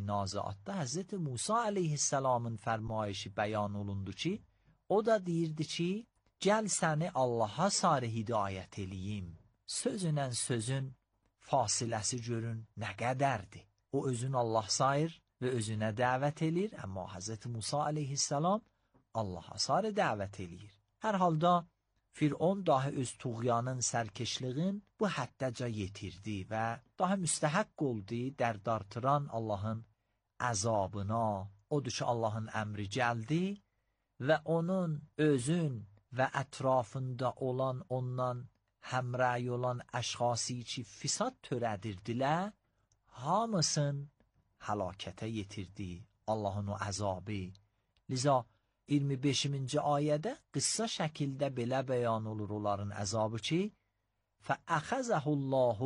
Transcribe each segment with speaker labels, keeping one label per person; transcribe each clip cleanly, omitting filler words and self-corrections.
Speaker 1: Naziatda Hazreti Musa aleyhisselamın fərmayişi bəyan olundu ki, o da deyirdi ki, gəl səni Allaha sarı hidayət eləyim. Sözünən sözün fasiləsi görün nə qədərdir. O özün Allah sayır və özünə dəvət eləyir, amma Hazreti Musa aleyhisselam Allaha sarı dəvət eləyir. Hər halda Firon daha öz tuğyanın, sərkeşliğin bu həddəcə yetirdi və daha müstəhəq oldu dərdartıran Allahın əzabına. Odur ki, Allahın əmri gəldi və onun özün və ətrafında olan, ondan həmrəy olan əşxası ki, fisad törədirdilər, hamısın həlakətə yetirdi Allahın o əzabı. Liza 25-ci ayədə qıssa şəkildə belə bəyan olur onların əzabı ki, فَأَخَذَهُ اللّٰهُ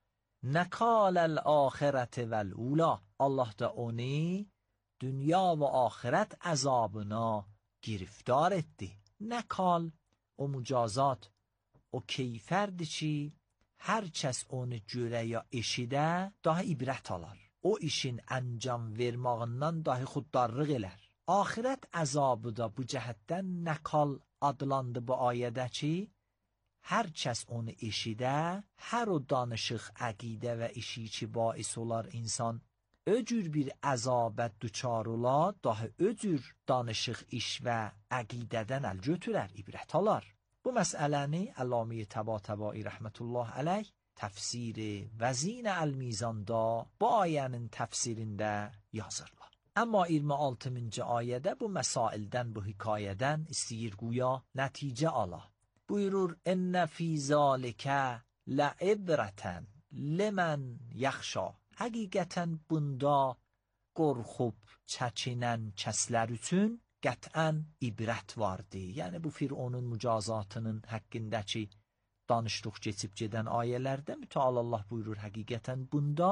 Speaker 1: نَكَالَ الْآخِرَةِ وَالْأُولَى Allah da onu dünya və axirət əzabına giriftار etdi. Nəkal, o mücazat, o keyfərdir ki, hər kəs onu görə ya eşidə daha ibrət alar. O işin əncam vermağından dahi xuddarlıq elər. Axirət əzabı da bu cəhətdən nəkal adlandı bu ayədə ki, hər kəs onu eşidə, hər o danışıq, əqidə və işi ki, bais olar insan, öcür bir əzabət düçar ola, daha öcür danışıq, iş və əqidədən əl götürər, ibrət alar. Bu məsələni Əlləmi Təbatəbai rəhmətullah əleyh təfsiri Vəzin əl-Mizanda bu ayənin təfsirində yazırlar. Amma 26-cı ayədə bu məsaildən, bu hikayədən istəyir güya nəticə ala. Buyurur, Ennə fī zâlikə lə'ibrətən limən yaxşa. Həqiqətən bunda qorxub çəkinən kəslər üçün qətən ibrət vardı. Yəni bu Fironun mücazatının haqqındakı danışdıq keçib gedən ayələrdə mütəal Allah buyurur, həqiqətən bunda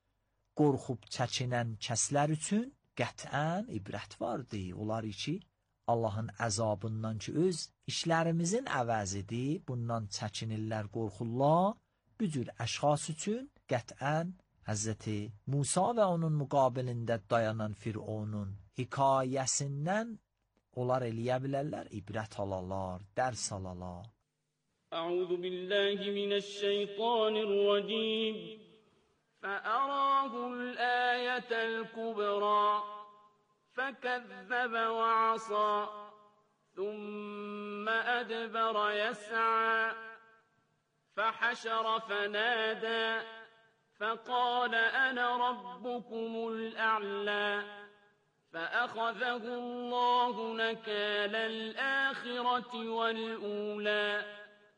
Speaker 1: qorxub çəkinən kəslər üçün qətən ibrət vardı. Onlar ki, Allahın əzabından ki, öz işlərimizin əvəzidir, bundan çəkinirlər, qorxurlar. Bu cür əşxas üçün qətən Həzrəti Musa və onun müqabilində dayanan Fironun hikayəsindən onlar eləyə bilərlər, ibrət alalar, dərs alalar.
Speaker 2: Əuzu billahi minəşşeytanirracim. فأراه الآية الكبرى فكذب وعصى ثم أدبر يسعى فحشر فنادى فقال أنا ربكم الأعلى فأخذه الله نكال الآخرة والأولى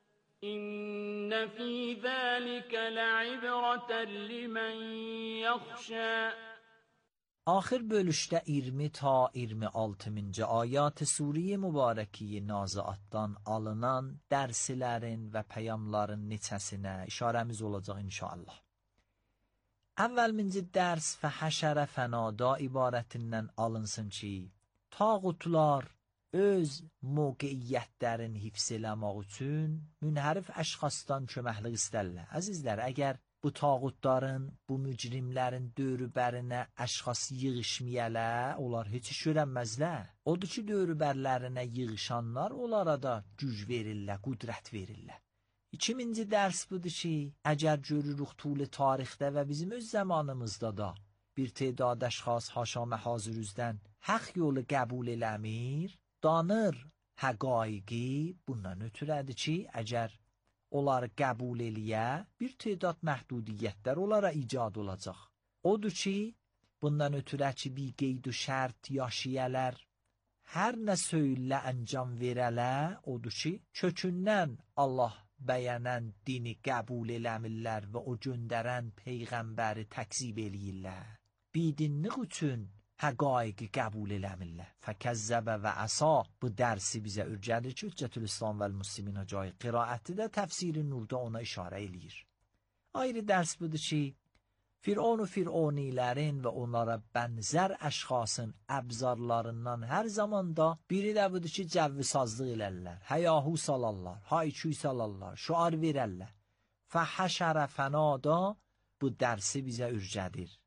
Speaker 2: إن في ذلك لعبرة لمن يخشى.
Speaker 1: Axir bölüşdə 20 ta 26-cı ayat Suriye mübarəki Naziatdan alınan dərslərin və peyamların neçəsinə işarəmiz olacaq inşallah. Əvvəlminci dərs fəhəşərə fənada ibarətindən alınsın ki, tağutlar öz mövqeyiyyətlərin hifz eləmək üçün münhərif əşxasdan köməklik istərlər. Əzizlər, əgər bu tağutların, bu mücrimlərin dövrbərinə əşxas yığışmayələ, onlar heç iş görənməzlər. Odur ki, dövrbərlərinə yığışanlar onlara da güc verirlər, qüdrət verirlər. İkinci dərs budur ki, əgər görürük tuli tarixdə və bizim öz zamanımızda da bir tədad əşxas haşa məhazirüzdən haq yolu qəbul eləmir, danır həqaiqi bundan ötürədir ki, əgər onları qəbul eləyə, bir tədad məhdudiyyətlər onlara icad olacaq. Odur ki, bundan ötürə ki, bir qeyd و şərt yaşayələr, hər nə söylə əncam verələ, odur ki, kökündən Allah bəyənən dini qəbul eləmirlər və o göndərən peyğəmbəri təkzib eləyirlər. Bidinlik üçün həqaiqi qəbul eləmirlər. Fəkəzzəbə və əsa bu dərsi bizə ürgədir ki, Hüccətülislam və Müslimin həcai qiraəti də təfsiri nurda ona işarə eləyir. Ayrı dərs budur ki, Firon و Fironilərin və onlara bənzər əşxasın əbzarlarından hər zamanda biri də budur ki, cəvvisazlıq elərlər, həyahu salarlar, hayçuy salarlar, şuar verərlər. Fəhəşərə fənada bu dərsi bizə ürgədir.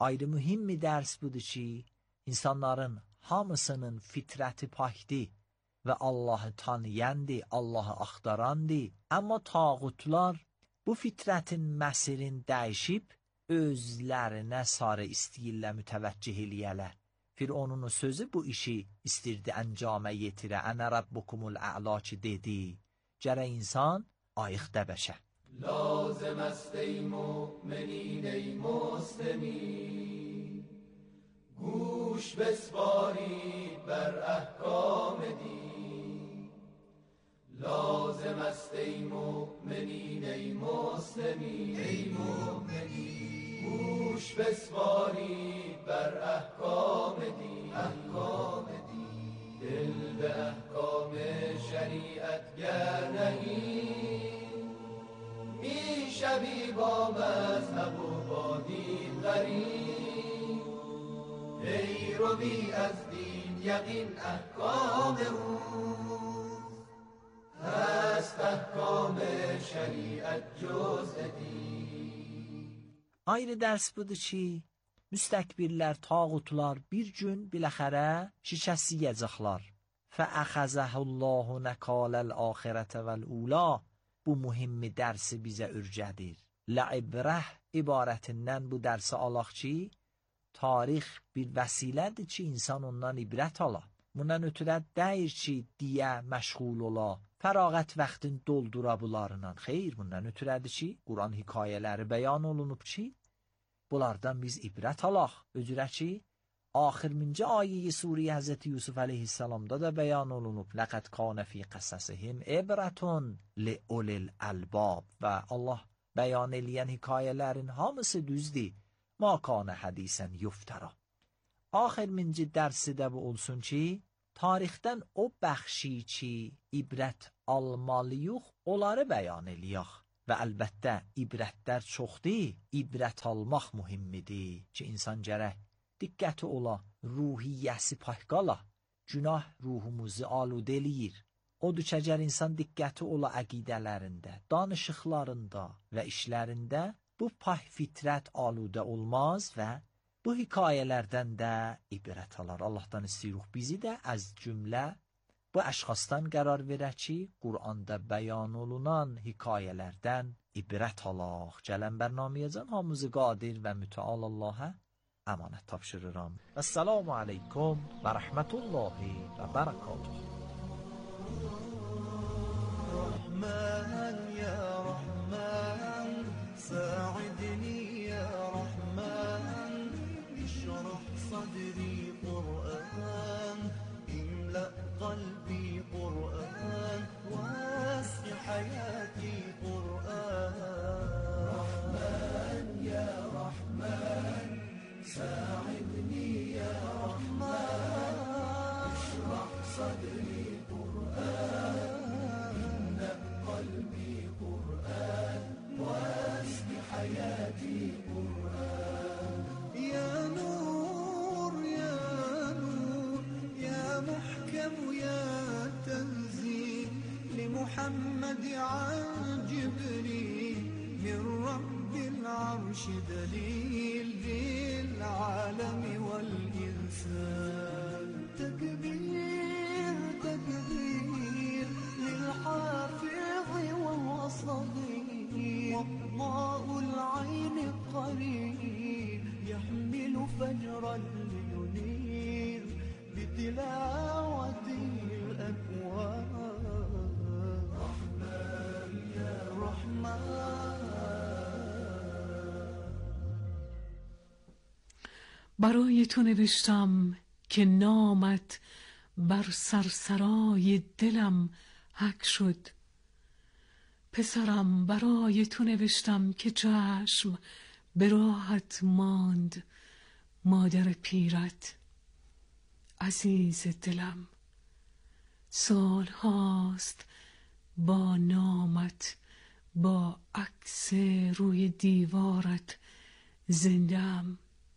Speaker 1: ayrı mühim bir ders budur ki insanların hamısının fitreti pakdi ve Allah'ı tanıyandı, Allah'ı axtarandı. Ama tağutlar bu fitretin məsirin dəyişib özlərinə sarı istəyirlər mütəvəccih eləyələr. Fironun sözü bu işi istirdi əncamə yetirə. Ənə rabbukumul a'la ki dedi. Gərək insan ayıqda bəşə.
Speaker 3: لازم است ای مؤمنین ای مسلمین گوش بسپارید بر احکام دین لازم است ای مؤمنین ای مسلمین ای مؤمنین گوش بسپارید بر احکام دین دل به احکام شریعت گر نهید میشوی با مذهب و با دین غریب پیروی از دین یقین احکام اوست هست احکام şeriat cüz din.
Speaker 1: Ayrı ders budur ki müstəkbirlər, tağutlar bir gün biləxərə şikəst yiyəcəklər. Fəəxəzəhullahu nəkələl axirətə vəl-ula. Bu mühim dersi bize ürcədir. Lə'ibrəh ibarətindən bu dərsi alaq ki, tarix bir vəsilədir ki, insan ondan ibrət ala. Bundan ötürə deyir ki, diyə məşğul ola, fərağət vaxtın doldura bularından. Xeyr, bundan ötürədir ki, Quran hekayələri bəyan olunub ki, bunlardan biz ibrət alaq. Özürə ki, axırıncı ayeyi Suriye Hazreti Yusuf aleyhisselamda da beyan olunub. لَقَدْ كَانَ فِي قَصَصِهِمْ عِبْرَةٌ لِأُولِي الْأَلْبَابِ və Allah beyan eləyən hekayələrin hamısı düzdür. مَا كَانَ حَدِيثًا يُفْتَرَى. Axırıncı dərsi də bu olsun ki, tarixdən o bəxşi ki, ibrət almalıyıq, onları beyan eləyək. Və əlbəttə, ibrətlər çoxdur, ibrət almaq mühimmidir ki, insan gərək diqqəti ola, ruhiyyəsi payqala, günah ruhumuzu aludə eləyir. Odur ki, əgər insan diqqəti ola əqidələrində, danışıqlarında və işlərində bu pay fitrət aludə olmaz və bu hekayələrdən də ibrət alar. Allahdan istəyirik bizi də az cümlə bu əşxasdan qərar verək ki, Quranda bəyan olunan hekayələrdən ibrət alaq. Gələn bərnaməyə hamımızı qadir və mütəal Allah'a emanet tapşırıram. Esselamu aleyküm ve rahmetullahi ve berekatuhu.
Speaker 3: Rahman ya Rahman sa'idni ya Rahman işrah sadri Kur'an imla qalbi Kur'an vas'i hayati Kur'an Rahman ya Rahman ساعدني يا رحمن اشرح صدري قرآن املأ قلبي قرآن واسق حياتي قرآن يا نور يا نور يا محكم يا تنزيل لمحمد عن جبريل من رب العرش دليل للعالم والإنسان تكبير تكبير للحافظ وهو صغير وضاء العين قريب يحمل فجرا لينير بتلاوته الأكوان رحمن يا رحمن.
Speaker 4: برای تو نوشتم که نامت بر سرسرای دلم حک شد. پسرم برای تو نوشتم که چشم به راحت ماند مادر پیرت. عزیز دلم سال هاست با نامت با عکس روی دیوارت زنده‌ام.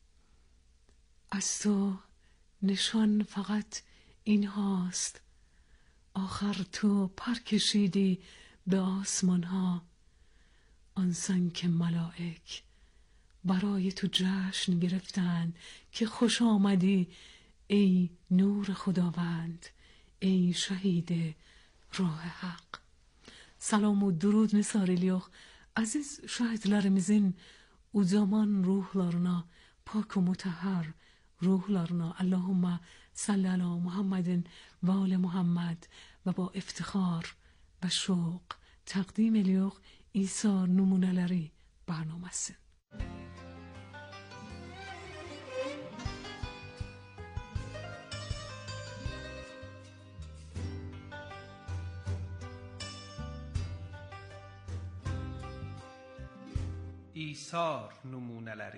Speaker 4: از تو نشان فقط این هاست. آخر تو پر کشیدی به آسمان ها، آنسان که ملائک برای تو جشن گرفتند که خوش آمدی ای نور خداوند، ey şehide rah hak. Salam و درود Nesareliyox aziz şahitlerimizin o zaman ruhlarına, pak و mutahhar ruhlarına Allahümme salli ala Muhammedin ve ala Muhammed ve با افتخار و شوق تقدیم ediyor İsa numuneleri برنامesi.
Speaker 5: İsar numuneleri.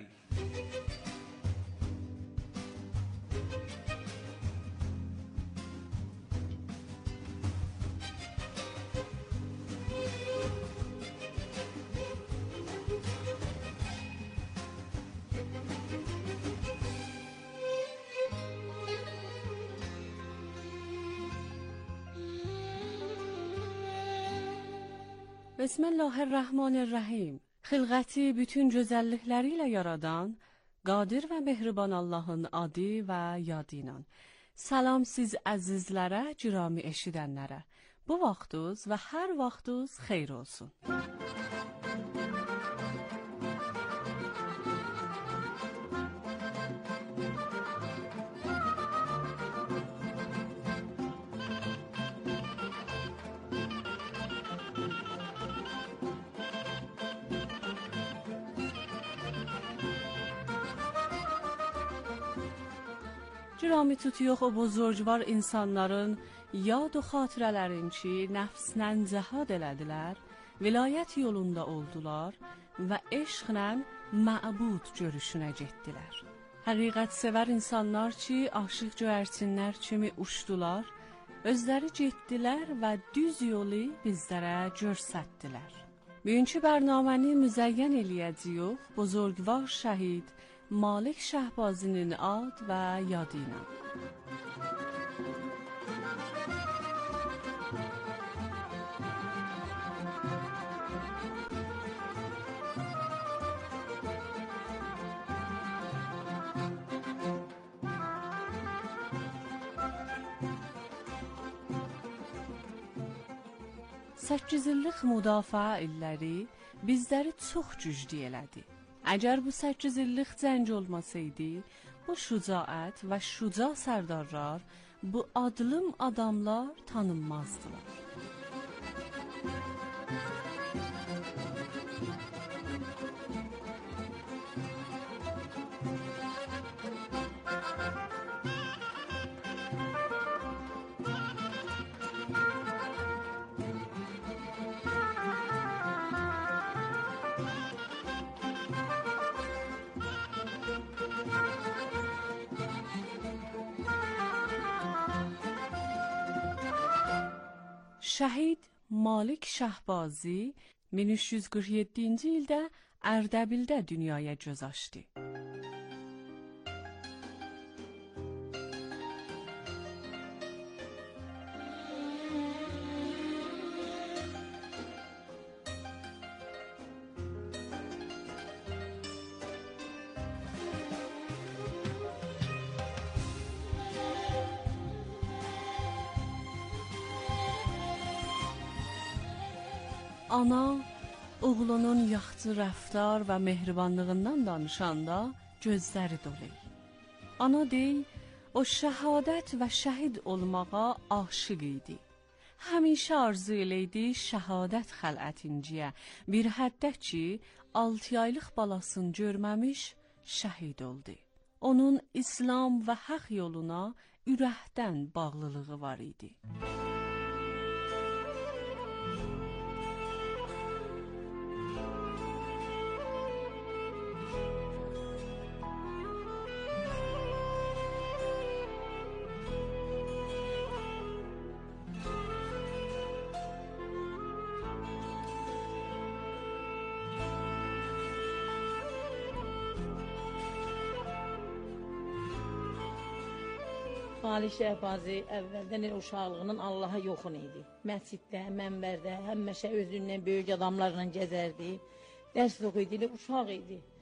Speaker 6: Bismillahirrahmanirrahim. Xilqəti bütün gözəllikləri ilə yaradan, qadir və mehriban Allahın adı və yadı ilə. Salam siz əzizlərə, cirami eşidənlərə. Bu vaxtınız və hər vaxtınız xeyir olsun. Cirami tutuyox o buzurgvar insanların yad o xatirələrin ki, nəfslə cəhad elədilər, vilayət yolunda oldular və eşqlə məbud görüşünə getdilər. Həqiqət sevər insanlar ki, aşıq göyərçinlər kimi uçdular, özləri getdilər və düz yolu bizlərə görsətdilər. Bugünkü bərnaməni müzəyyən eləyəcəyik buzurgvar şəhid Malik Şahbazinin ad və yadı ilə. Səkkizillik müdafiə illəri bizləri çox güclü elədi. Əgər bu 8 illik cəng olmasaydı, bu şücaət və şüca sərdarlar, bu adlım adamlar tanınmazdılar. Şəhid Malik Şahbazi 1347-ci ildə Ərdəbildə dünyaya göz açdı. Ana, oğlunun yaxşı rəftar və mehribanlığından danışanda gözləri dolu. Ana deyil, o şəhadət və şəhid olmağa aşiq idi. Həmişə arzu eləydi şəhadət xələtinciyə, bir həddə ki, 6 aylıq balasını görməmiş şəhid oldu. Onun İslam və haqq yoluna ürəkdən bağlılığı var idi.
Speaker 7: Malik Şahbazi əvvəldən elə uşaqlığının Allaha yoxun idi. Məsciddə, mənbərdə, həmişə özündən böyük adamlarla gəzərdi. Dərs oxuydu, elə uşaq idi.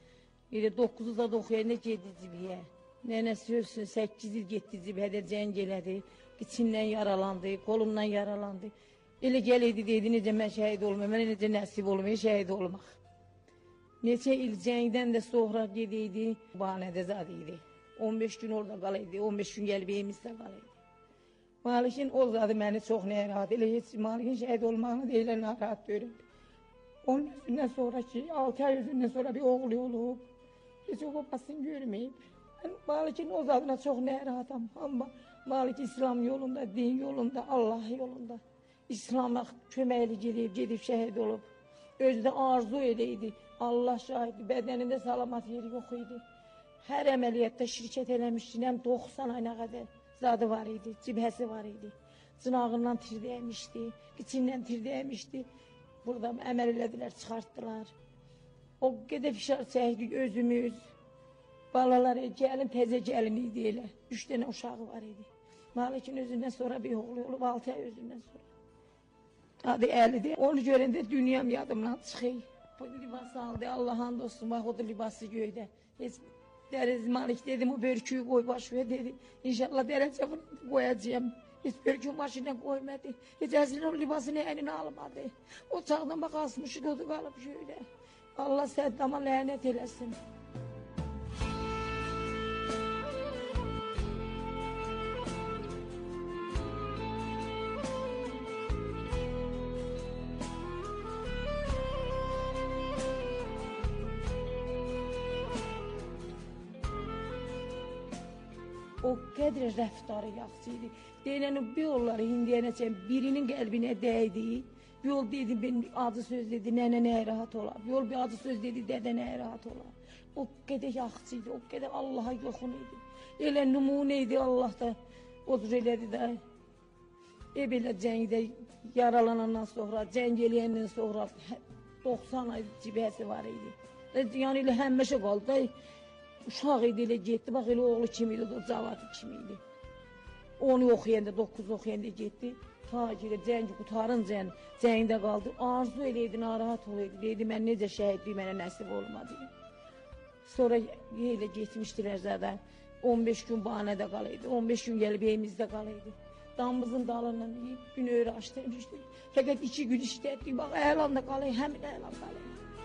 Speaker 7: Elə 9-da oxuyanda getdi cibiyə. Nənəsi ölsün 8 il getdi cibhədə cəng elədi. Qıçından yaralandı, qolundan yaralandı. Elə gələydi dedi, necə mən şəhid olmayım, mənə necə nəsib olmayım, şəhid olmaq. Neçə il cəngdən də sonra gedəydi, banədə zad idi. 15 gün orada qalaydı, 15 gün gəlib evimizdə qalaydı. Malikin o zadı məni çox narahat, elə heç Malikin şəhid olmağını deyilə narahat görürdü. Onun özündən sonra ki, 6 ay özündən sonra bir oğlu olub, heç o babasını görməyib. Mən Malikin o zadına çox narahatam, amma Malik İslam yolunda, din yolunda, Allah yolunda. İslam'a köməkli gedib şəhid olub. Özü də arzu eləydi, Allah şahidi, bədənində salamat yeri yox idi. Hər əməliyyatda şirkət eləmişdi, həm 90 ayına qədər zadı var idi, cibhəsi var idi. Cınağından tir dəymişdi, qıçından tir dəymişdi. Burada əməl elədilər, çıxartdılar. O qədər fişar çəkdik özümüz. Balaları, gəlin, təzə gəlin idi elə. 3 dənə uşağı var idi. Malikin özündən sonra bir oğlu olub, 6 ay özündən sonra. Adı Əlidir. Onu görəndə dünyam yadımdan çıxır. Bu libası aldı, Allah'ın dostum, bax o da libası göydə. Heç dərəz Malik dedim, o börküyü qoy başıya dedi. İnşallah dərəcə bunu qoyacağım. Heç börküyü başına qoymadı. Heç əslində o libasını əlinə almadı. O çağdan bax asmışı qodu qalıb göydə. Allah Səddama lənət eləsin. O qədər rəftarı yaxşı idi. Deyilən bir yolları indiyənəcən birinin qəlbinə dəydi. Bir yol dedi, benim acı söz dedi, nənə nəyə rahat olar. Bir yol bir acı söz dedi, dədə nəyə rahat olar. O qədər yaxşı idi, o qədər Allaha yoxun idi. Elə nümunə idi Allah'da. Odur elədi də. Belə cəngdə yaralanandan sonra, cəng eləyəndən sonra 90 ay cibhəsi var idi. Yəni elə həmişə qaldı da. Uşaq idi elə getdi, bax elə oğlu kimi idi, o cavadı kimi idi. 10 oxuyanda, 9 oxuyanda getdi. Ta ki cəngi qutarınca cəngdə qaldı. Arzu eləydi, narahat olaydı. Deydi, mən necə şəhidlik mənə nəsib olmadı. Sonra elə getmişdilər zaten. 15 gün banədə qalaydı. 15 gün gəlib evimizdə qalaydı. Damımızın dalından yiyib, gün öyrə açdırmışdı. Fəqət 2 gün işlətdik, bax əlanda qalay, həmin əlan qalay.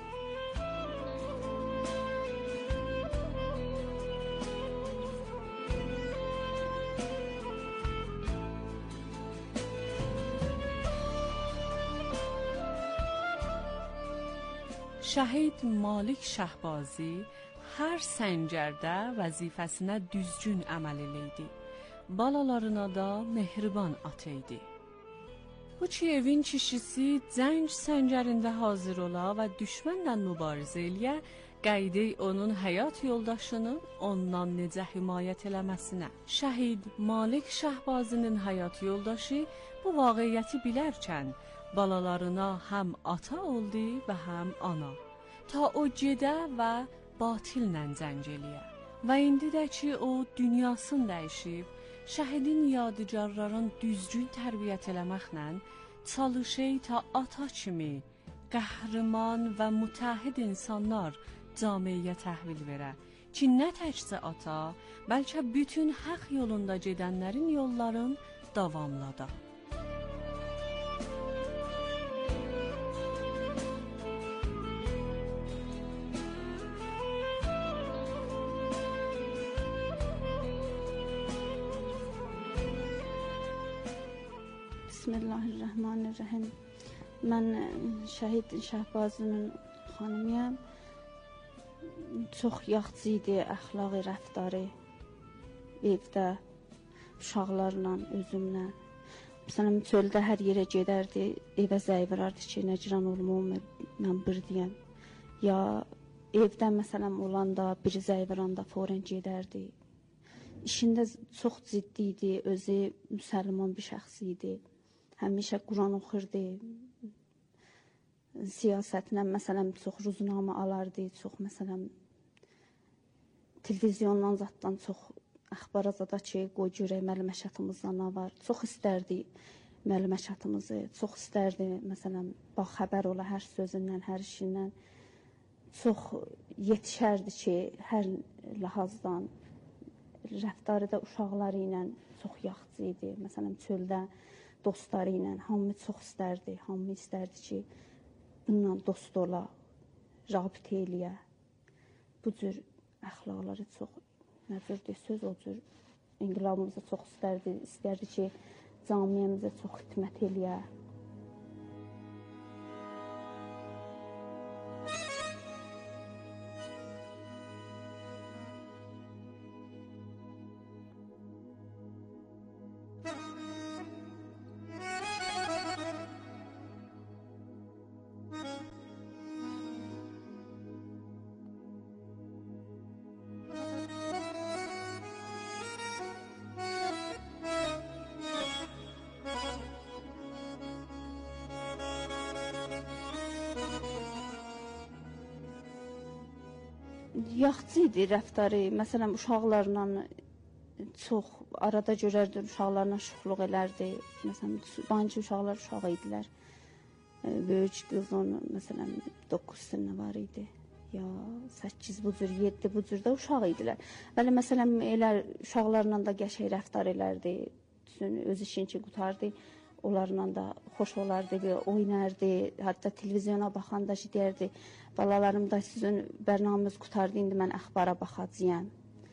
Speaker 6: Şəhid Malik Şahbazi hər səncərdə vəzifəsinə düzgün əməl eləydi. Balalarına da mehriban ata idi. Bu ki evin kişisi cəng səncərində hazır ola və düşmənlə mübarizə eləyə, qaydı onun həyat yoldaşının ondan necə himayət eləməsinə. Şəhid Malik Şahbazinin həyat yoldaşı bu vaqiyyəti bilərkən, balalarına həm ata oldu və həm ana. Ta o gedə və batillə cəng eləyə. Və indi də ki o dünyasını dəyişib, şəhidin yadigarların düzgün tərbiyyət eləməklə çalışır ta ata kimi qəhrəman və mütəhhid insanlar camiyə təhvil verə. Ki nə təkcə ata, bəlkə bütün haqq yolunda gedənlərin yolların davamlada.
Speaker 8: Bismillahirrahmanirrahim. Mən şəhid Şahbazinin xanımıyam. Çox yaxşı idi əxlaqi rəftarı evdə, uşaqlarla, özümlə. Məsələn, çöldə hər yerə gedərdi, evə zəy verərdi ki, nəcran olmam, mən birdiyəm. Ya evdə məsələn olanda, bir zəy verəndə forən gedərdi. İşində çox ciddi idi, özü müsəlman bir şəxs idi. Həmişə Quran oxurdu, siyasətlə məsələn çox ruznamə alardı, çox məsələn televizyondan zatdan çox əxbarazada ki, qoy görək məlumatımızda nə var. Çox istərdi məlumatımızı, çox istərdi məsələn bax xəbər ola hər sözündən, hər işindən. Çox yetişərdi ki, hər lahazdan rəftarı da uşaqları ilə çox yaxşı idi. Məsələn, çöldə dostları ilə hamı çox istərdi. Hamı istərdi ki, bununla dost ola, rabitə eləyə. Bu cür əxlaqları çox, nə cür söz o cür inqilabımıza çox istərdi ki, camiyəmizə çox xidmət eləyə. Yaxşı idi rəftarı. Məsələn, uşaqlarla çox arada görərdi, uşaqlarla şuxluq elərdi. Məsələn, bancı uşaqlar uşaq idilər. Böyük qızın, məsələn, 9 sınıf var idi. Ya 8 bu cür, 7 bu cür də uşaq idilər. Bəli, məsələn, elə uşaqlarla da qəşəng rəftar elərdi. Öz işini ki, qutardı. Onlarla da xoş olardı, oynardı. Hətta televizyona baxanda ki, deyərdi, balalarım da sizin bərnamınız qutardı, indi mən əxbara baxacağım.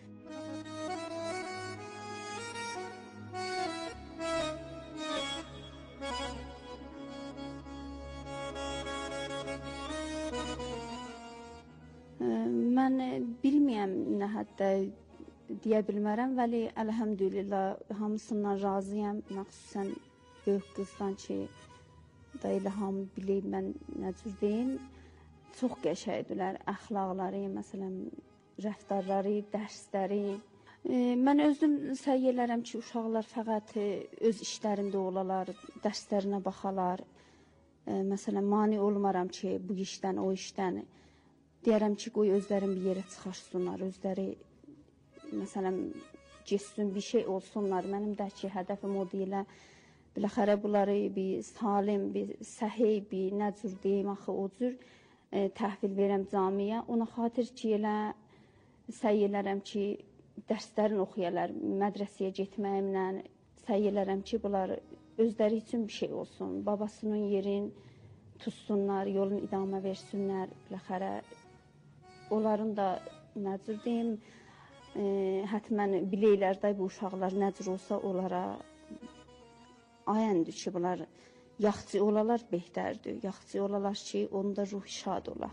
Speaker 8: Mən bilməyəm nə həddə deyə bilmərəm, vəli əlhəmdülillah hamısından razıyam. Məxsusən böyük qızdan ki, da elə hamı bilib mən nə cür deyim, çox qəşəngdilər, əxlaqları, məsələn, rəftarları, dərsləri. Mən özüm səy elərəm ki, uşaqlar fəqət öz işlərində olalar, dərslərinə baxalar. Məsələn, mane olmaram ki, bu işdən, o işdən. Deyərəm ki, qoy özlərin bir yerə çıxarsınlar, özləri, məsələn, geçsin, bir şey olsunlar. Mənim də ki, hədəfim o deyilə, biləxərə bunları bir salim, bir səhiy, bir nə cür deyim, axı o cür təhvil verəm camiyə. Ona xatir ki, elə səy elərəm ki, dərslərini oxuyalar, mədrəsəyə getməyimlə səy elərəm ki, bunlar özləri üçün bir şey olsun. Babasının yerin tutsunlar, yolun idamə versinlər, biləxərə. Onların da nə cür deyim, hətmən biləylər də bu uşaqlar nə cür olsa onlara ayəndir ki, bunlar yaxçı olalar behtərdir. Yaxçı olalar ki, onda ruh şad ola.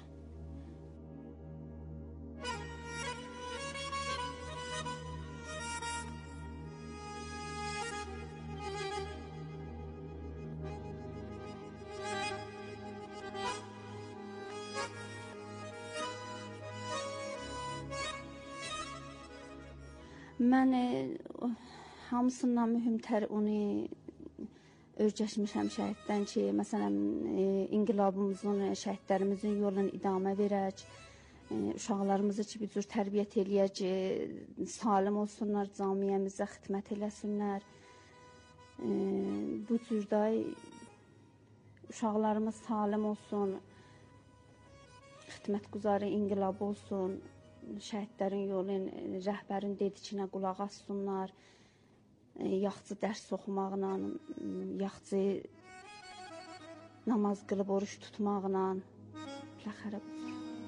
Speaker 8: Mən hamısından mühümtər onu örgəşmişəm şəhiddən ki, məsələn, inqilabımızın, şəhidlərimizin yolunu idamə verək, uşaqlarımızı ki, bir cür tərbiyyət eləyək, salim olsunlar, camiyəmizə xidmət eləsinlər. Bu cürdə uşaqlarımız salim olsun, xidmət quzarı inqilab olsun, şəhidlərin yolun, rəhbərin dedikinə qulaq assınlar, yaxçı dərs oxumaqla, yaxçı namaz qılıb oruç tutmaqla, biləxərə budur.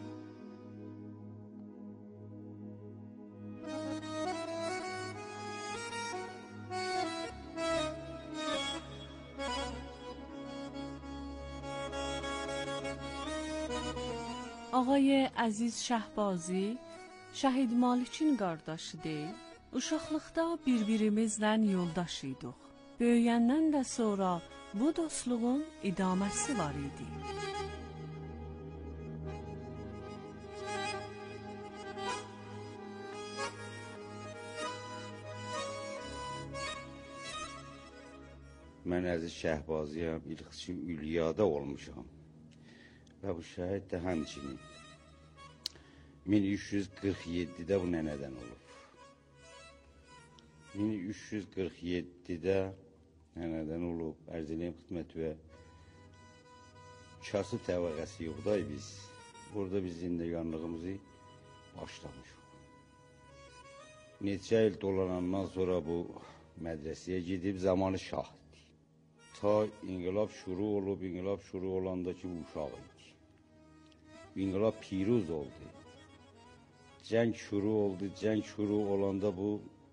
Speaker 6: Ağay Əziz Şəhbazi Şəhid Malikin qardaşıdır. Uşaqlıqda bir-birimizlə yoldaş idik. Böyüyəndən də sonra bu dostluğun idaməsi var idi.
Speaker 9: Mən Əziz Şəhbaziyəm, ilxıçı Ülyada olmuşam. Və bu şəhid də həmçinin 1347-də bu nənədən olub. 1347-də nənədən olub, ərz eləyəm xidmət və kasıb təvəqəsi yoxday biz. burada biz zindeganlığımızı başlamışıq. Neçə il dolanandan sonra bu mədrəsəyə gedib zamanı şahidi. Ta inqilab şuru olanda ki, bu uşaq idi. İnqilab piruz oldu. Cəng şuru olanda bu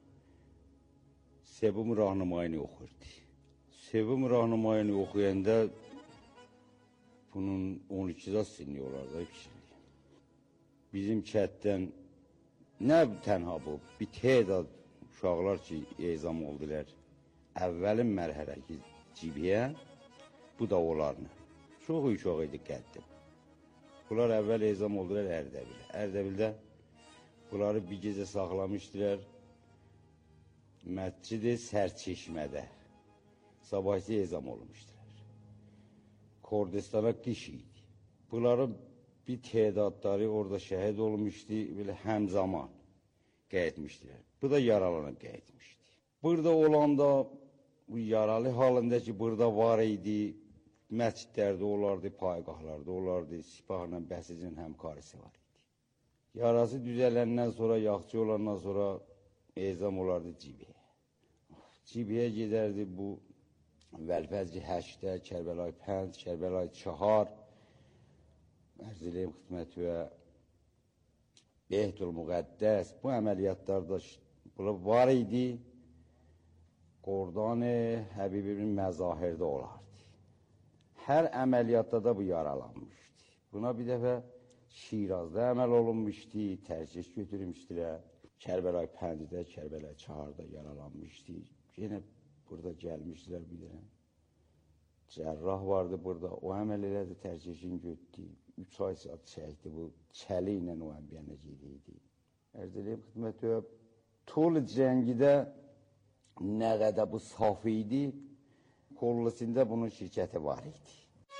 Speaker 9: Sevim Rahnumayını oxurdu. Sevim Rahnumayını oxuyanda bunun 12 yaş sinni olardı. Bizim kətdən nə tənha bu, bir tədad uşaqlar ki, ezam oldular. Əvvəlin mərhələki cibiyə, bu da onlarla. Çox uşaq idi qəddim. Bunlar əvvəl ezam oldular Ərdəbilə. Ərdəbildə bunları bir gecə saxlamışdılar. Məscid-i Sərçeşmədə. Sabahisi ezam olmuşdular. Kordistana qış idi. Bunların bir tədadları orada şəhid olmuşdu, belə həmzaman qayıtmışdılar. Bu da yaralanıb qayıtmışdı. Burada olanda, bu yaralı halında ki, burada var idi, məscidlərdə olardı, paygahlarda olardı, Sipahla Bəsicin həmkarisi var idi. Yarası düzələndən sonra, yaxçı olandan sonra ezam olardı Cibiyə. Cibiyə gedərdi bu Vəlfəzci 8-də, Kərbəlayı 5, Kərbəlayı 4, Ərziləyim xidməti və Behdül Müqəddəs, bu əməliyyatlarda var idi, Qordan-ı Həbibinin məzahirdə olardı. Hər əməliyyatda da bu yaralanmışdı. Buna bir dəfə Şirazda əməl olunmuşdu, tərcih götürmüşdülər. Kərbəlayı 5-də, Kərbəlayı 4-da yaralanmışdı. Yenə burada gəlmişdilər bir dənə. Cərrah vardı burada, o əməl elədi, tərcihini götürdü. 3 ay saat çəkdi bu, çəli ilə o əmbiyənə gediydi. Ərzəliyim xidməti və tol cəngidə nə qədər bu saf idi, kollusunda bunun şirkəti var idi.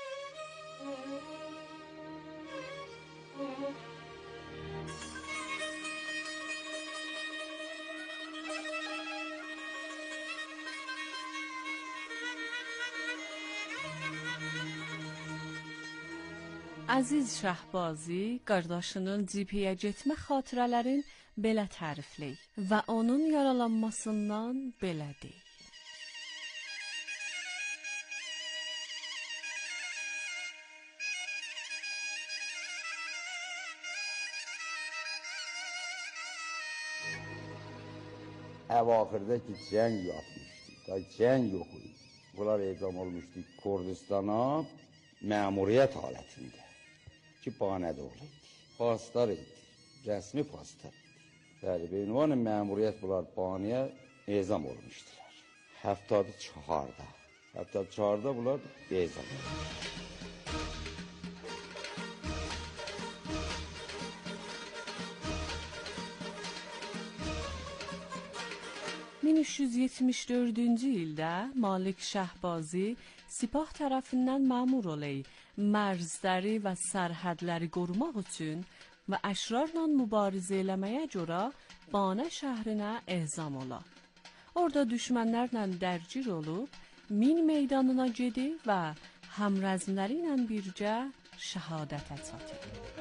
Speaker 6: Əziz Şahbazi qardaşının cipiyə getmə xatirələrin belə tərifləyir və onun yaralanmasından belə deyir.
Speaker 9: Əvaxirdə ki, cəng yatmışdı, da cəng yox idi. Bunlar edam olmuşdu Kordistana məmuriyyət halətində. Ki, banədə olaydı. Pastar idi, rəsmi pastar idi. Bəli, beynvanı məmuriyyət bunlar baniyə ezam olmuşdular. 74-da. 74-da bunlar ezam olmuşdular.
Speaker 6: 1374-cü ildə Malik Şahbazi Sipah tərəfindən məmur olay, mərzləri və sərhədləri qorumaq üçün və əşrarla mübarizə eləməyə görə Banə şəhrinə ezam ola. Orada düşmənlərlə dərgir olub, Min meydanına gedib və həmrəzmləri ilə birgə şəhadətə çatıb.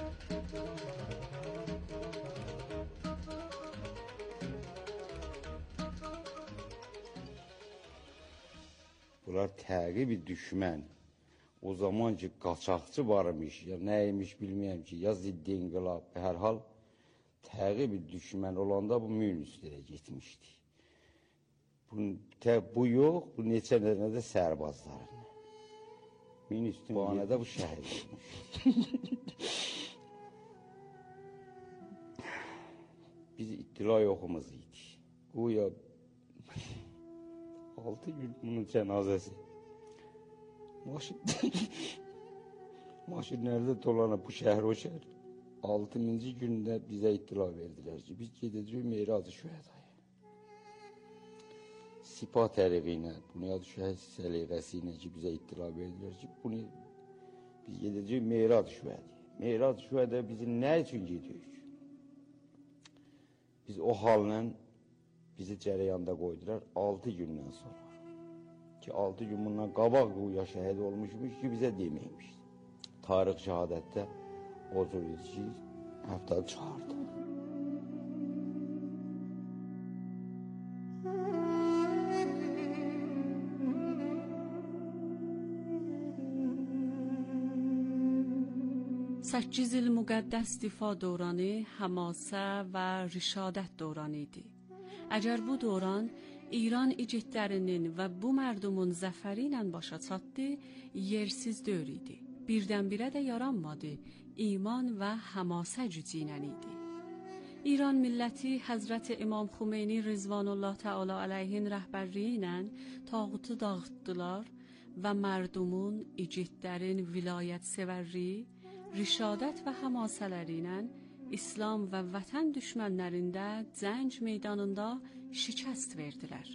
Speaker 9: Bunlar təqibi düşmən. O zaman ki, qaçaqçı varmış, ya nəymiş bilməyəm ki, ya ziddi inqilab, hər hal təqibi düşmən olanda bu Min üstünə getmişdi. Bu yox, bu neçə dənə də sərbazlarına. Min üstün banədə bu şəhid olmuş. Biz ittila yoxumuz idi. Qoya 6 gün bunun cənazəsi. Maşinlərdə dolanıb bu şəhər o şəhər. 6-cı gündə bizə ittila verdilər ki, biz gedəcəyik Meyraz-ı Şühədaya. Sipah təriqi ilə, Bunyad-ı Şühəd səliqəsi ilə ki, bizə ittila verdilər ki, biz gedəcəyik Meyraz-ı Şühədaya. Meyraz-ı Şühədaya bizi nə üçün gedirik? Biz o hallə bizi cərəyanda qoydular 6 gündən sonra. Ki 6 gün bundan qabaq Quya şəhid olmuşmuş ki, bizə deməymişdi. Tarix şəhadətdə Oturucu 74'da.
Speaker 6: Səkkiz il müqəddəs difa dövranı həmasə və rişadət dövranı idi. Əgər bu dövran İran igidlərinin və bu mərdumun zəfəri ilə başa çatdı, yersiz dövr idi. Birdən-birə də yaranmadı, iman və həmasə gücü ilə idi. İran milləti Həzrət İmam Xümeyni Rizvanullah Teala əleyhin rəhbərliyi ilə tağutu dağıtdılar və mərdumun, igidlərin vilayət sevərliyi, rişadət və həmasələri ilə İslam və vətən düşmənlərində cəng meydanında şikəst verdilər.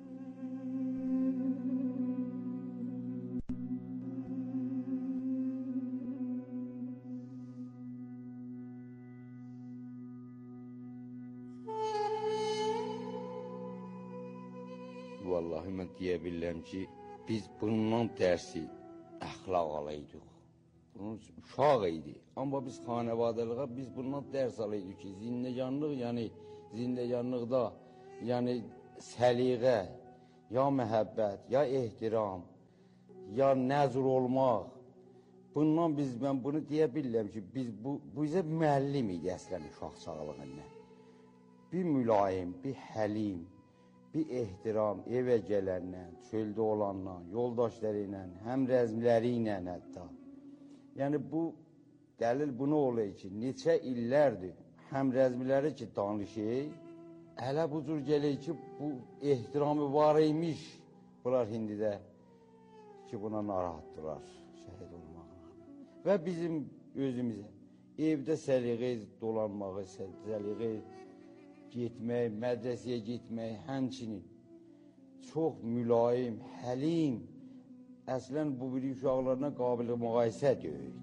Speaker 9: Vallahi mən deyə bilirəm ki, biz bundan dərsi əxlaq alaydıq. Bunun uşaq idi. Amma biz xanəvadılığa biz bundan dərs alaydıq ki, zindəganlıqda, yəni səliqə, ya məhəbbət, ya ehtiram, ya nəzr olmaq. Bundan mən bunu deyə bilirəm ki, bu bizə müəllim idi əslən uşaq sağlığından. Bir mülayim, bir həlim, bir ehtiram evə gələnlə, çöldə olanla, yoldaşları ilə, həmrəzmləri ilə hətta. Yəni bu dəlil bunu olur ki, neçə illərdir həmrəzmiləri ki danışır, hələ bu cür gəlir ki, bu ehtiramı var imiş. Bunlar hindidə ki, buna narahatdılar şəhid olmaqla. Və bizim özümüzə evdə səliqə dolanmağı, səliqə getmək, mədrəsəyə getmək, həmçinin çox mülayim, həlim, əslən bu bir uşaqlarına qabil müqayisə deyildi.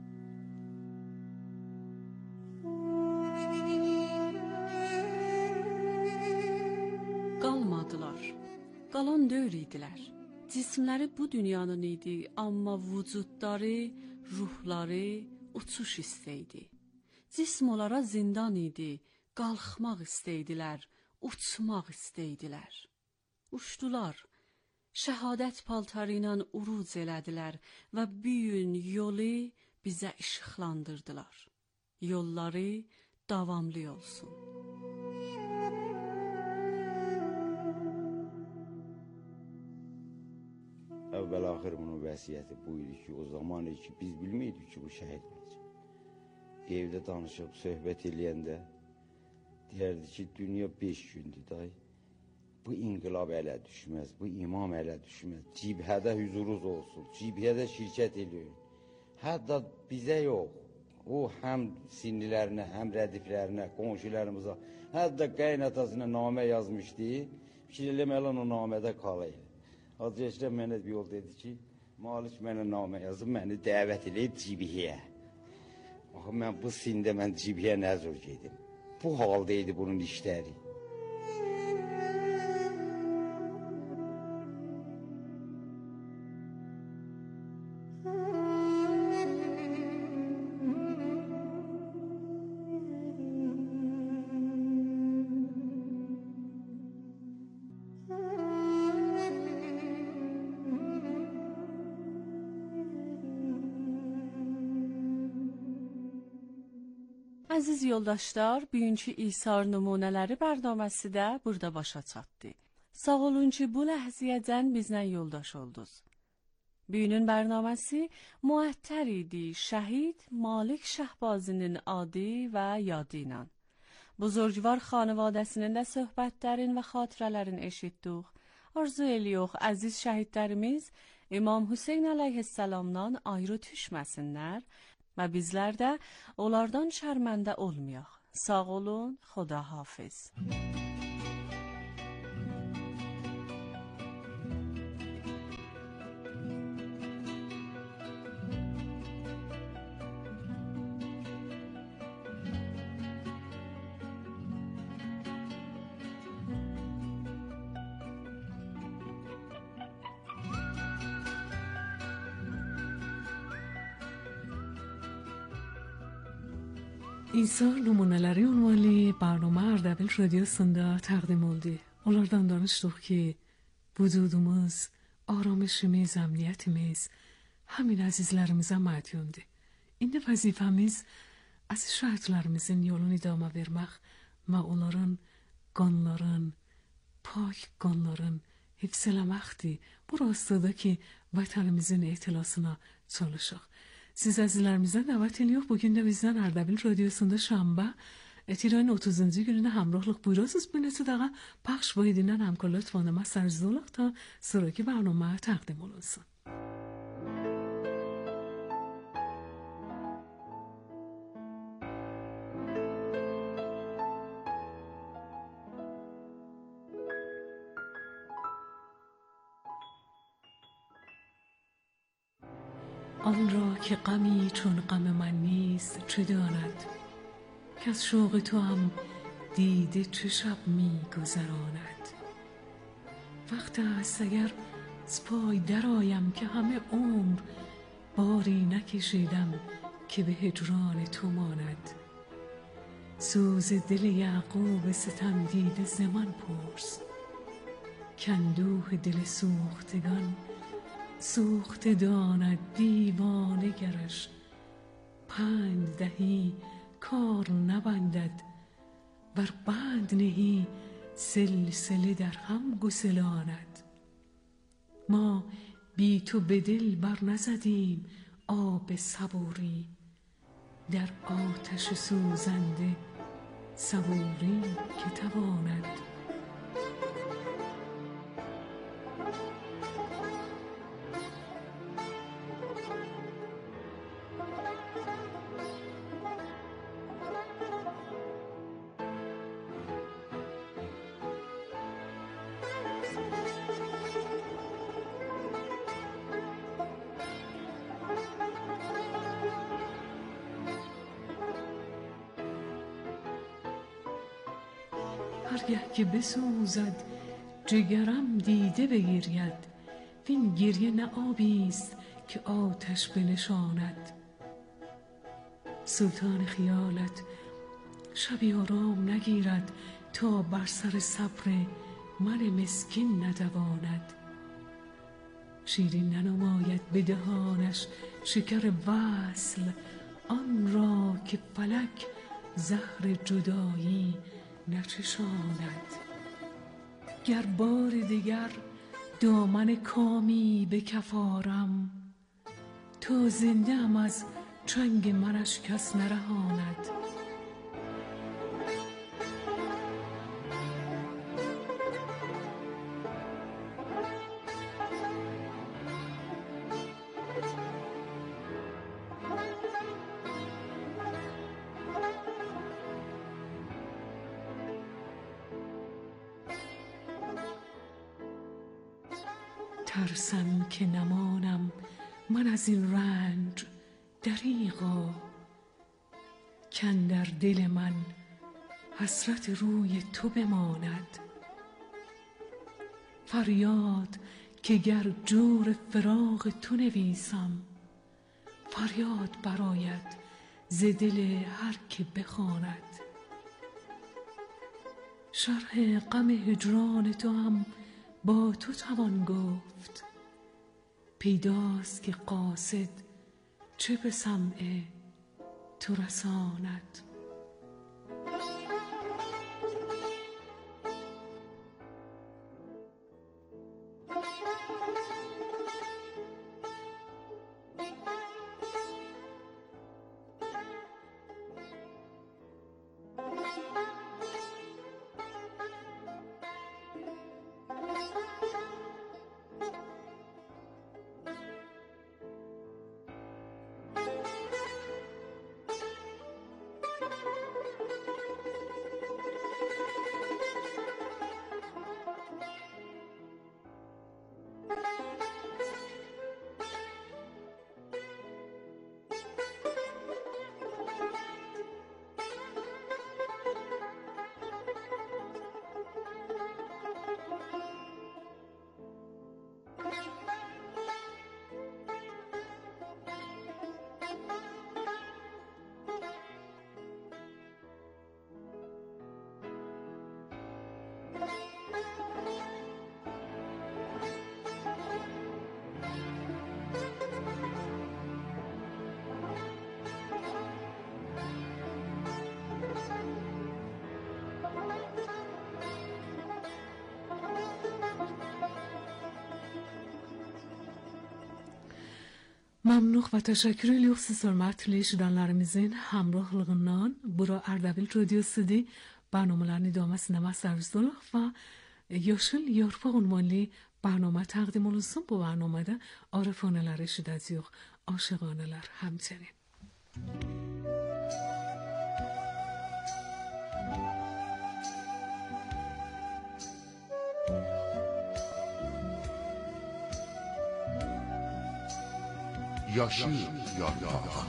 Speaker 6: Qalmadılar, qalan dövr idilər. Cismləri bu dünyanın idi, amma vücudları, ruhları uçuş istəydi. Cism onlara zindan idi, qalxmaq istəydilər, uçmaq istəydilər. Uçdular, şəhadət paltarı ilə uruc elədilər və büyün yolu bizə işıqlandırdılar. Yolları davamlı olsun.
Speaker 9: Əvvəl-axır bunun vəsiyyəti bu idi ki, o zaman ki, biz bilməydik ki, bu şəhid olacaq. Evdə danışıb, söhbət eləyəndə deyərdi ki, dünya 5 gündür, day. Bu inqilab ələ düşməz, bu imam ələ düşməz. Cibhədə hüzuruz olsun, cibhədə şirkət eləyin. Hətta bizə yox, o həm sinnilərinə, həm rədiflərinə, qonşularımıza, hətta qaynatasına namə yazmışdı. Fikir eləmələn o namədə qalaydı. Hacı Eşrəf mənə bir yol dedi ki, Malik mənə namə yazıb, məni dəvət eləyib cibhəyə. Axı, mən bu sində mən cibhəyə nəzur gedim. Bu haldaydı bunun işləri.
Speaker 6: Əziz yoldaşlar, bugünkü İsar nümunələri bərnaməsi də burada başa çatdı. Sağ olun ki, bu ləhziyədən bizlə yoldaş oldunuz. Bugünün bərnaməsi müəttər idi, şəhid Malik Şahbazinin adı və yadı ilə. Buzurgvar xanivadəsinin də söhbətlərin və xatirələrin eşitdik. Arzu edirik, əziz şəhidlərimiz İmam Hüseyn əleyhissalamdan ayrı düşməsinlər və bizlər də onlardan şərməndə olmayaq. Sağ olun, Xuda hafiz.
Speaker 4: İsa numuneleri unvanlı barnama Ardabil Radyosunda təqdim oldu. Onlardan danışdıq ki, vücudumuz, aramışımız, emniyetimiz həmin əzizlərimizə mədyundur. İndi vəzifəmiz əziz şəhidlərimizin yolunu idama vermək və onların qanların, pak qanların hifz eləməkdir. Bu rastada ki, vətənimizin etilasına çalışıq. Siz əzizlərimizdən dəvət edirik. Bugün də bizdən Ardabil Radyosunda şənbə اتیران 30. gününde همراهlık buyuruyorsunuz. Bu neçə dağa پخش boyudindən همکار لطفانه سرزدولق تا سراغ برنامه تقدیم olunsun. آن را که غمی چون غم من نیست چه داند که از شوق تو هم دیده چه شب می گذراند. وقت است اگر از پای درآیم که همه عمر باری نکشیدم که به هجران تو ماند. سوز دل یعقوب ستم دیده ز من پرس کاندوه دل سوختگان سوخته داند. دیوانه گرش پند دهی کار نبندد بر بند نهی سلسله در هم گسلاند. ما بی تو به دل بر نزدیم آب صبوری در آتش سوزنده صبوری که تواند. هرگه که بسوزد جگرم دیده بگیرید وین گریه نه آبیست که آتش بنشاند. سلطان خیالت شبی آرام نگیرد تا بر سر صبر من مسکین ندواند. شیرین ننماید به دهانش شکر وصل آن را که فلک زهر جدایی نچشاند. گر بار دیگر دامن کامی به کف آرم تا زنده ام از چنگ منش کس نرهاند. ترسم که نمانم من از این رنج دریغا کاندر دل من حسرت روی تو بماند. فریاد که گر جور فراق تو نویسم فریاد برآید ز دل هر که بخواند. شرح غم هجران تو هم با تو توان گفت پیداست که قاصد چه به سمع تو رساند. Memnun ve teşekkür ediyoruz siz hürmetli izleyicilerimizin hamrohlığından. Bura Erdebil Radyosu'da برنامه‌ların idamesinde servis olur ve Yaşıl Yarpaq unvanlı برنامه تقدیم olunsun. Bu برنامede arifanalar eşidəcəyik, aşıqanalar həmçinin.
Speaker 10: Yaşıl Yarpaq.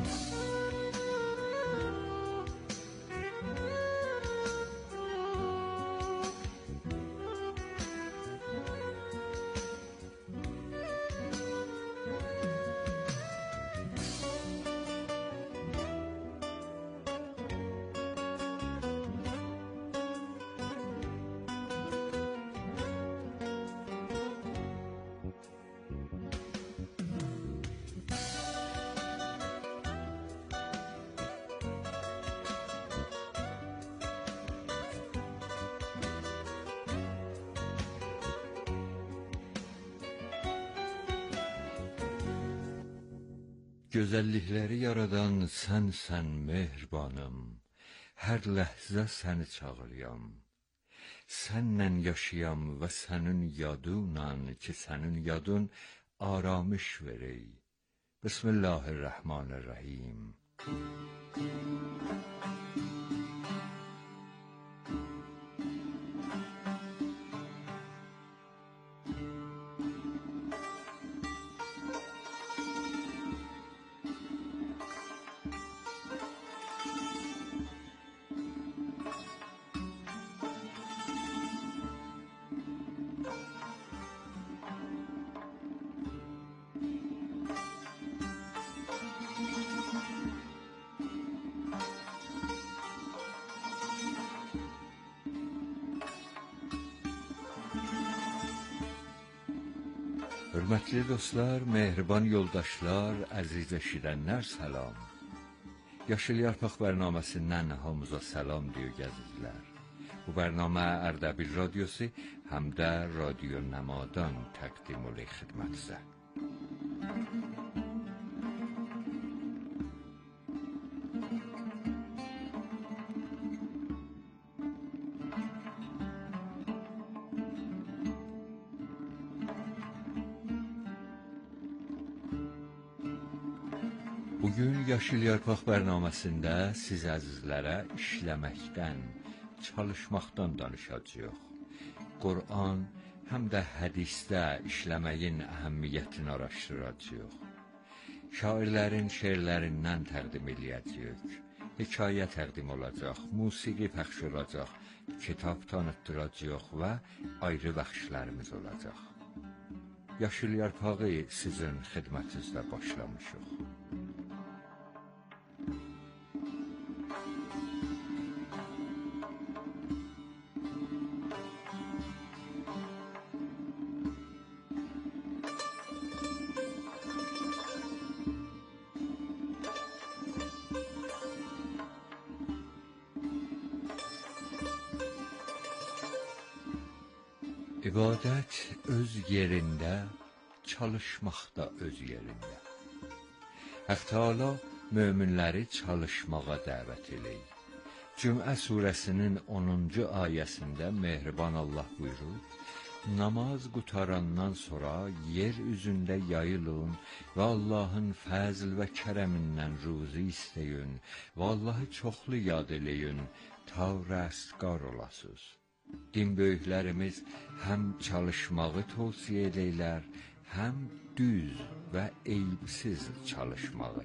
Speaker 11: Gözəllikləri yaradan sənsən mehribanım, hər ləhzə səni çağırıyam. Sənnən yaşayam və sənin yadunla ki, sənin yadun aramış verey. Bismillahirrahmanirrahim. Hörmətli dostlar, mehriban yoldaşlar, əziz eşidənlər, salam. Yaşıl Yarpaq bərnaməsindən hamıza salam deyə gəzirlər. Bu bərnamə Ərdəbil Radyosu həm də Radio Nəmadan təqdim olunur xidmətinizə. Bugün Yaşıl Yarpaq bərnaməsində siz əzizlərə işləməkdən, çalışmaqdan danışacağıq. Qur'an həm də hədisdə işləməyin əhəmiyyətini araşdıracağıq. Şairlərin şeirlərindən təqdim edəcəyik. Hekayə təqdim olacaq, musiqi pəxş olacaq, kitab tanıtdıracağıq və ayrı bəxşlərimiz olacaq. Yaşıl Yarpağı sizin xidmətinizdə başlamışıq. İbadət öz yerində, çalışmaq da öz yerində. Haq Teala möminləri çalışmağa dəvət eləyir. Cümə surəsinin 10-cu ayəsində mehriban Allah buyurur: namaz qutarandan sonra yer üzündə yayılın və Allahın fəzl və kərəmindən ruzi istəyin və Allahı çoxlu yad eləyin, ta rəstqar olasınız. Din böyüklərimiz həm çalışmağı tövsiyə edirlər, həm düz və eybsiz çalışmağı.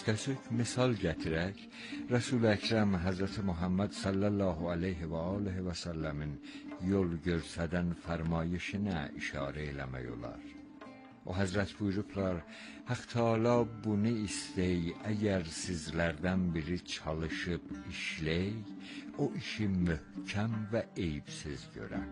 Speaker 11: müxtəsək misal gətirək, Rəsul-i Əkrəm Həzrət Muhammed sallallahu aleyhi və aleyhi və səlləmin yol görsədən fərmayişinə işarə eləmək olar. O Həzrət buyurublar, Haq Teala bunu istey, əgər sizlərdən biri çalışıb işley, o işi möhkəm və eybsiz görər.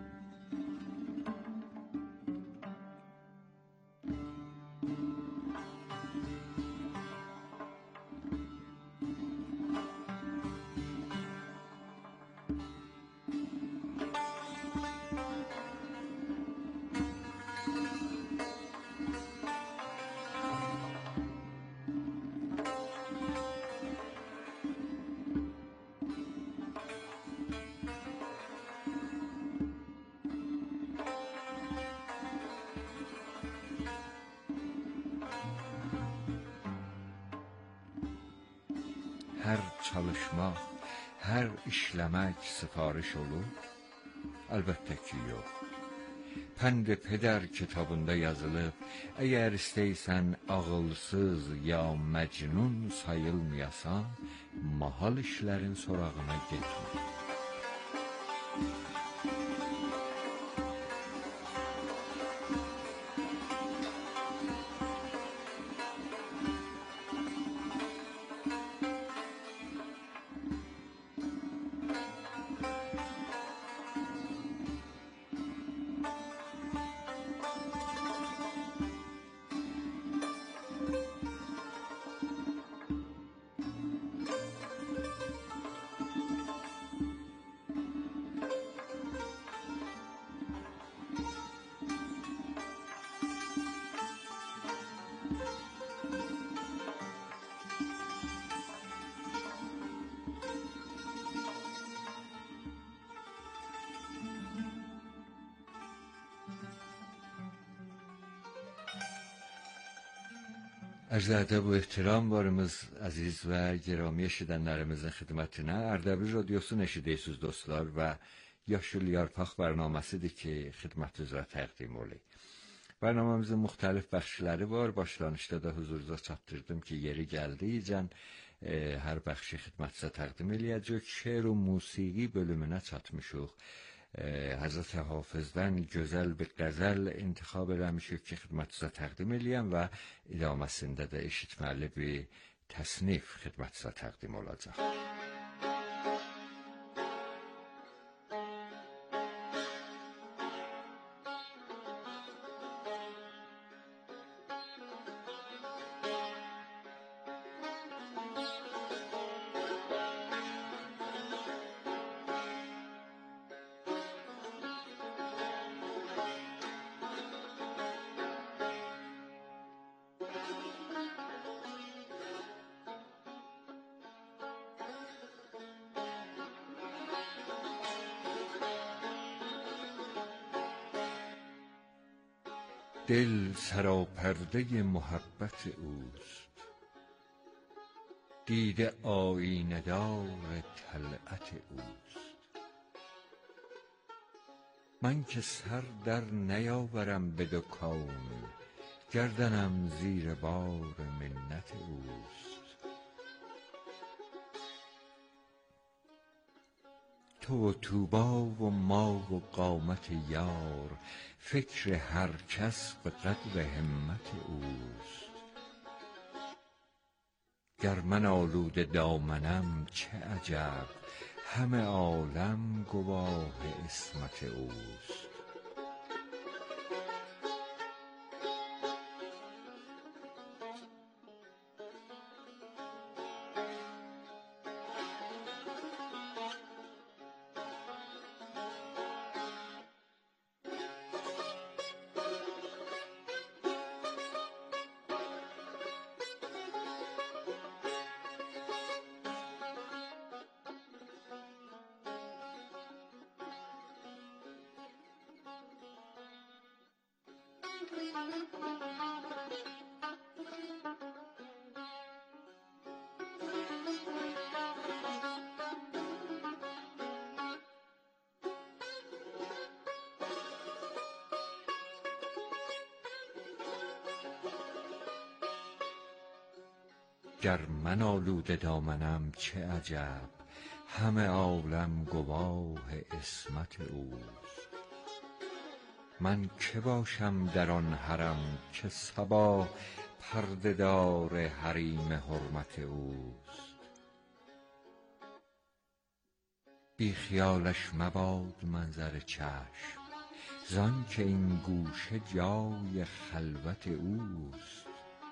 Speaker 11: Hər çalışmaq, hər işləmək sifariş olur? Əlbəttə ki, yox. Pənd Pədər kitabında yazılıb, əgər istəysən ağılsız ya məcnun sayılmayasan, mahal işlərin sorağına getmə. Ərz ədəb və ehtiram varımız əziz və girami eşidənlərimizin xidmətinə Ərdəbil Radiosu eşidirsiniz dostlar və Yaşıl Yarpaq bərnaməsidir ki, xidmət üzrə təqdim olur. Bərnaməmizin müxtəlif bəxşləri var. Başlanışda da huzurunuza çatdırdım ki, yeri gəldikcə hər bəxşi xidmətinizə təqdim eləyəcək. Şeir və musiqi bölümünə çatmışıq. Həzrət Hafizdən gözəl bir qəzəl intixab eləmişik ki, xidmətinizə təqdim eləyəm və idaməsində də eşitməli bir təsnif xidmətinizə təqdim olacaq. دل سراپرده محبت اوست، دیده آیینه دار طلعت اوست. من که سر در نیاورم به دو کون، گردنم زیر بار منت اوست. تو و طوبا و ما و قامت یار، فکر هر کس به قدر همت اوست. گر من آلوده دامنم چه عجب، همه عالم گواه عصمت اوست. گر من آلوده دامنم چه عجب، همه عالم گواه عصمت اوست. من که باشم در آن حرم که صبا پرده دار حریم حرمت اوست. بی خیالش مباد منظر چشم، زان که این گوشه جای خلوت اوست.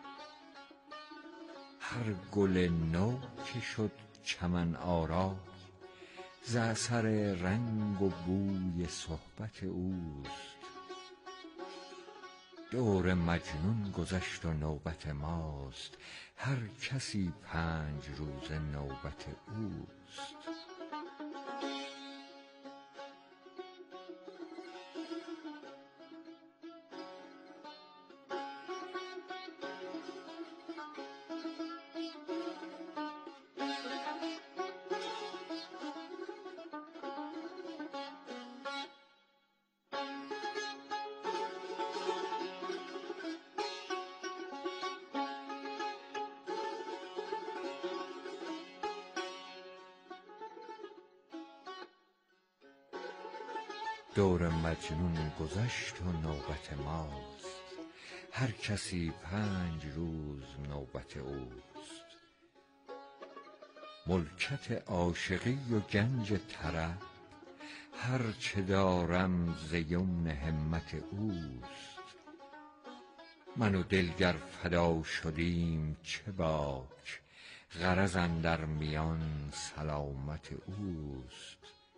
Speaker 11: هر گل نو که شد چمن آرا، ز اثر رنگ و بوی صحبت اوست. دور مجنون گذشت و نوبت ماست، هر کسی 5 روزه نوبت اوست. دور مجنون گذشت و نوبت ماست، هر کسی 5 روز نوبت اوست. ملکت عاشقی و گنج طرب، هر چه دارم ز یمن همت اوست. من و دل گر فدا شدیم چه باک، غرض اندر میان سلامت اوست.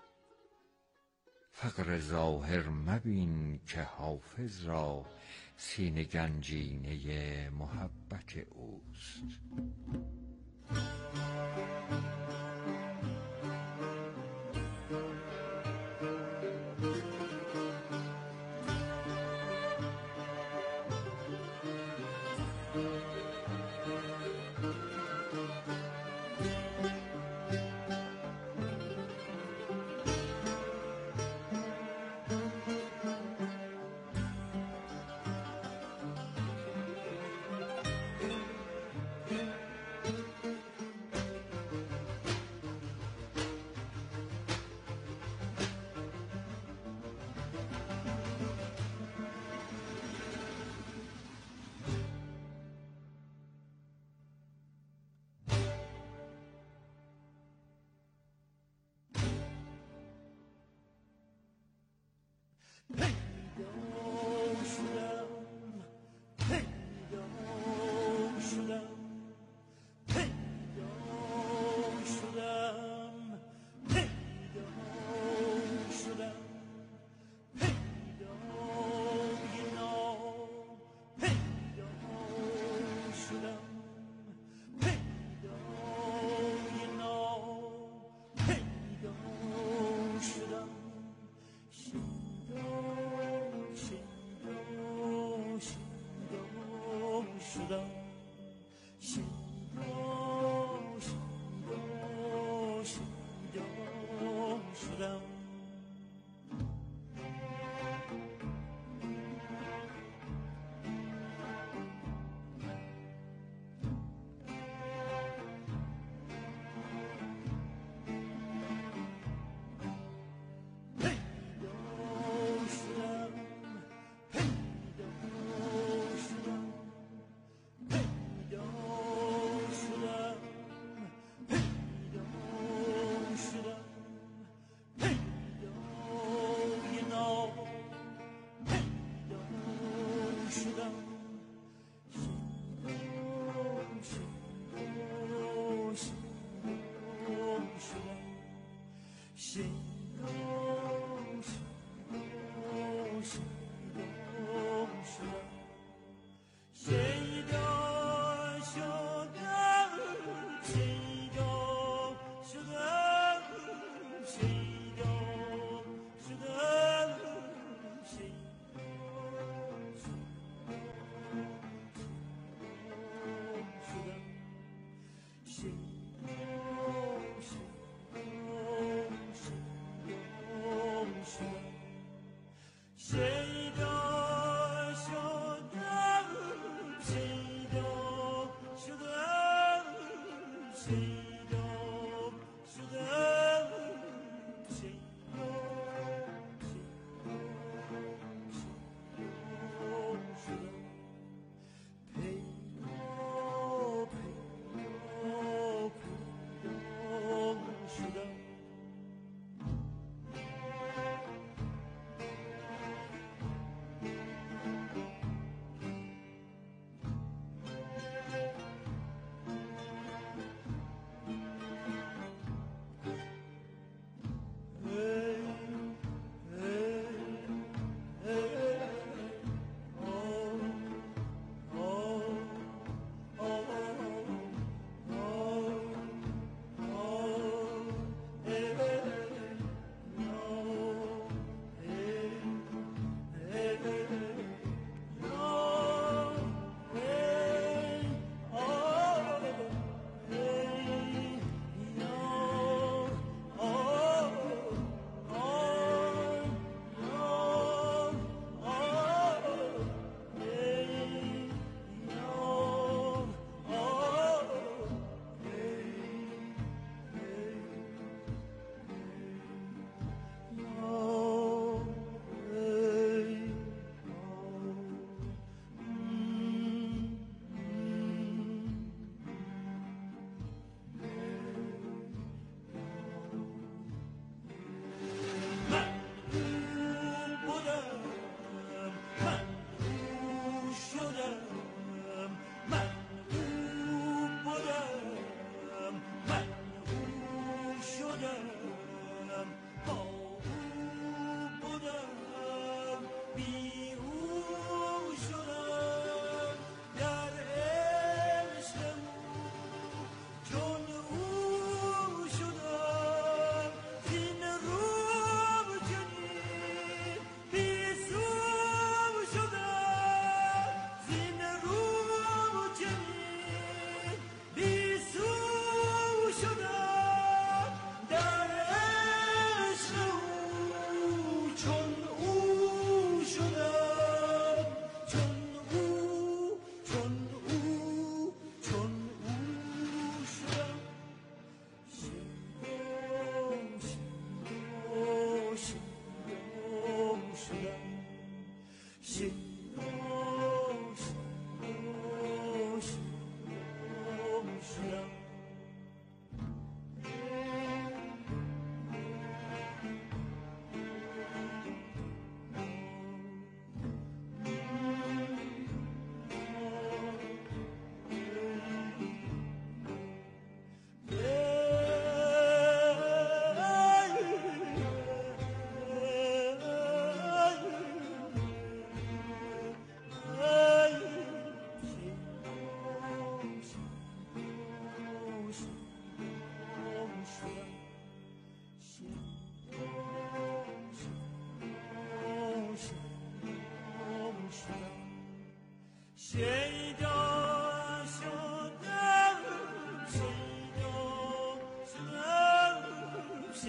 Speaker 11: فقر ظاهر مبین که حافظ را، سینه گنجینه محبت اوست.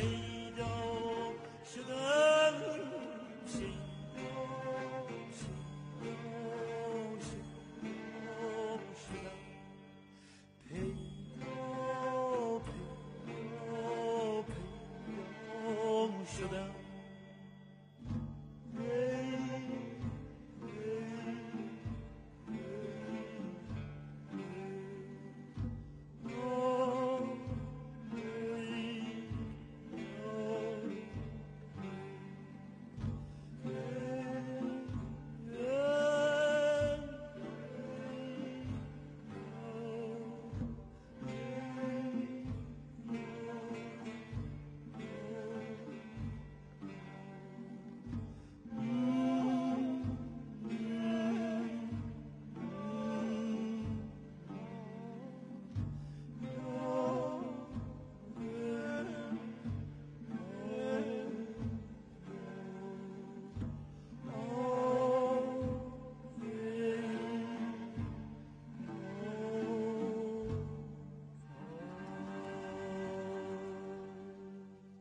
Speaker 12: پیدا شدم